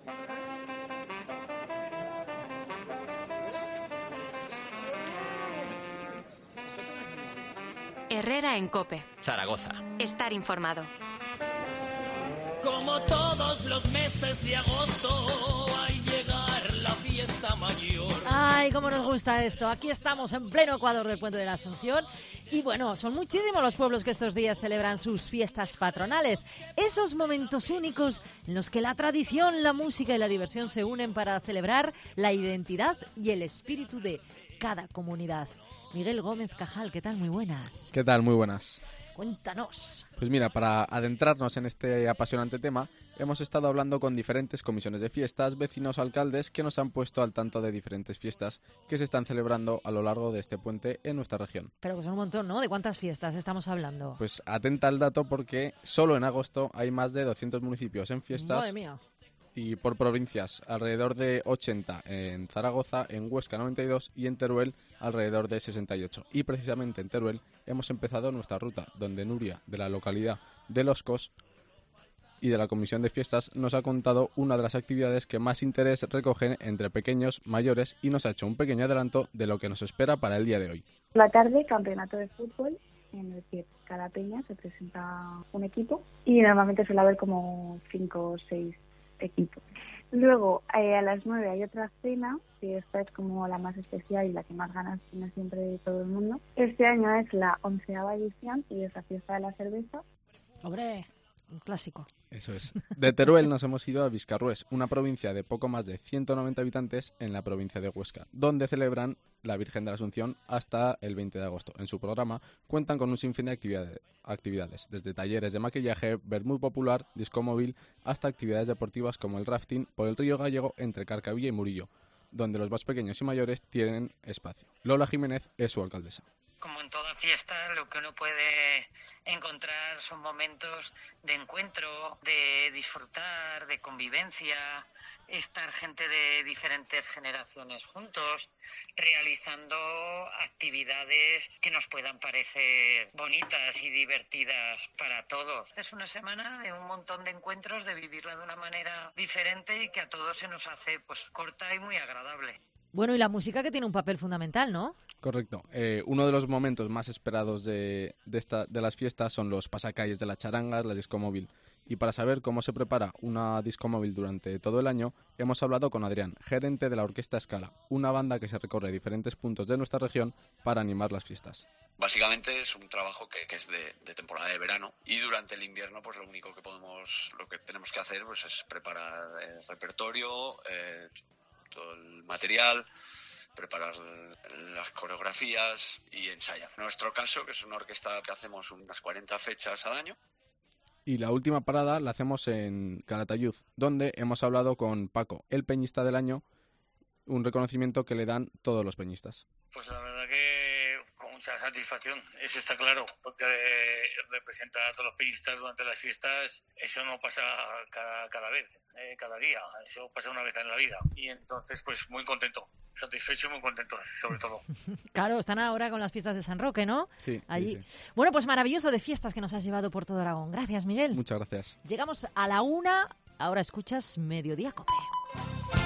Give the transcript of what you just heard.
Herrera en COPE. Zaragoza. Estar informado. Como todos los meses de agosto, al llegar la fiesta mayor. Ay, cómo nos gusta esto. Aquí estamos en pleno Ecuador del Puente de la Asunción. Y bueno, son muchísimos los pueblos que estos días celebran sus fiestas patronales. Esos momentos únicos en los que la tradición, la música y la diversión se unen para celebrar la identidad y el espíritu de cada comunidad. Miguel Gómez Cajal, ¿qué tal? Muy buenas. ¿Qué tal? Muy buenas. Cuéntanos. Pues mira, para adentrarnos en este apasionante tema, hemos estado hablando con diferentes comisiones de fiestas, vecinos, alcaldes, que nos han puesto al tanto de diferentes fiestas que se están celebrando a lo largo de este puente en nuestra región. Pero que son un montón, ¿no? ¿De cuántas fiestas estamos hablando? Pues atenta al dato porque solo en agosto hay más de 200 municipios en fiestas. Madre mía. Y por provincias, alrededor de 80 en Zaragoza, en Huesca 92 y en Teruel alrededor de 68. Y precisamente en Teruel hemos empezado nuestra ruta, donde Nuria, de la localidad de Los Cos y de la Comisión de Fiestas, nos ha contado una de las actividades que más interés recogen entre pequeños, mayores, y nos ha hecho un pequeño adelanto de lo que nos espera para el día de hoy. La tarde, campeonato de fútbol, en el que cada peña se presenta un equipo y normalmente suele haber como 5 o 6 equipos. Luego, a las 9 hay otra cena, que esta es como la más especial y la que más ganas tiene siempre todo el mundo. Este año es la 11ª edición y es la fiesta de la cerveza. ¡Hombre! Un clásico. Eso es. De Teruel nos hemos ido a Viscarrués, una provincia de poco más de 190 habitantes en la provincia de Huesca, donde celebran la Virgen de la Asunción hasta el 20 de agosto. En su programa cuentan con un sinfín de actividades, desde talleres de maquillaje, vermut popular, disco móvil, hasta actividades deportivas como el rafting por el río Gallego entre Carcavilla y Murillo, donde los más pequeños y mayores tienen espacio. Lola Jiménez es su alcaldesa. Como en toda fiesta, lo que uno puede encontrar son momentos de encuentro, de disfrutar, de convivencia, estar gente de diferentes generaciones juntos, realizando actividades que nos puedan parecer bonitas y divertidas para todos. Es una semana de un montón de encuentros, de vivirla de una manera diferente y que a todos se nos hace pues corta y muy agradable. Bueno, y la música que tiene un papel fundamental, ¿no? Correcto. Uno de los momentos más esperados de las fiestas son los pasacalles de las charangas, la disco móvil. Y para saber cómo se prepara una disco móvil durante todo el año, hemos hablado con Adrián, gerente de la Orquesta Escala, una banda que se recorre diferentes puntos de nuestra región para animar las fiestas. Básicamente es un trabajo que es de temporada de verano y durante el invierno pues lo que tenemos que hacer pues es preparar el repertorio, todo el material, preparar las coreografías y ensayar. En nuestro caso, que es una orquesta que hacemos unas 40 fechas al año. Y la última parada la hacemos en Calatayud, donde hemos hablado con Paco, el peñista del año, un reconocimiento que le dan todos los peñistas. Pues la verdad que con mucha satisfacción, eso está claro, porque representa a todos los peñistas durante las fiestas. Eso no pasa cada vez, cada día, eso pasa una vez en la vida. Y entonces, pues muy contento, satisfecho y muy contento, sobre todo. Claro, están ahora con las fiestas de San Roque, ¿no? Sí. Allí. Sí. Bueno, pues maravilloso de fiestas que nos has llevado por todo Aragón. Gracias, Miguel. Muchas gracias. Llegamos a la 1, ahora escuchas Mediodía Cope.